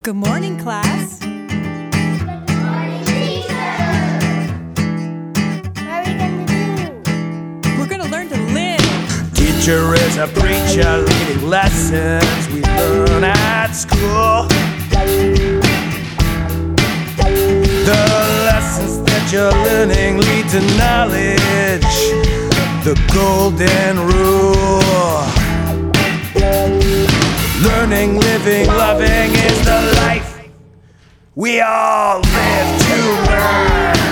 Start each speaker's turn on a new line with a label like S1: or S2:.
S1: Good morning, class.
S2: Good morning, teacher. What are we going to do?
S1: We're gonna learn to live.
S3: Teacher is a preacher leading lessons we learn at school. The lessons that you're learning lead to knowledge, the golden rule. Learning, living, loving is the life we all live to learn.